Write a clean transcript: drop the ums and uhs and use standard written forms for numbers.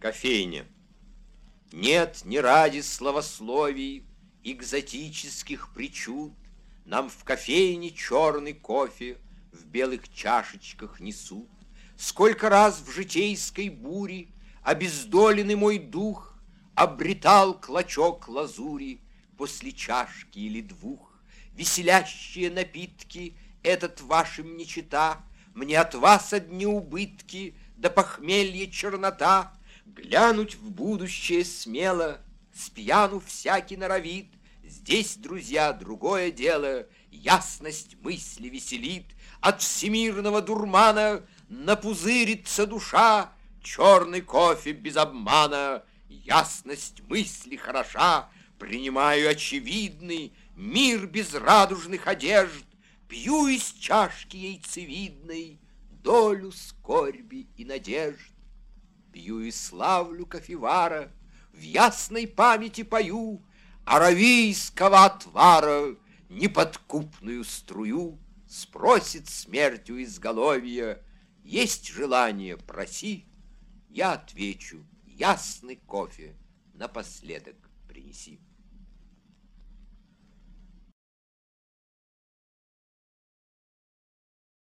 Кофейня. Нет, не ради славословий, экзотических причуд, нам в кофейне черный кофе в белых чашечках несут. Сколько раз в житейской буре обездоленный мой дух обретал клочок лазури после чашки или двух. Веселящие напитки этот вашим не чета, мне от вас одни убытки, да похмелье чернота. Глянуть в будущее смело, спьяну всякий норовит. Здесь, друзья, другое дело, ясность мысли веселит. От всемирного дурмана напузырится душа, черный кофе без обмана, ясность мысли хороша. Принимаю очевидный мир без радужных одежд, пью из чашки яйцевидной долю скорби и надежд. Пью и славлю кофевара, в ясной памяти пою аравийского отвара, неподкупную струю. Спросит смертью изголовья: есть желание, проси. Я отвечу: ясный кофе напоследок принеси.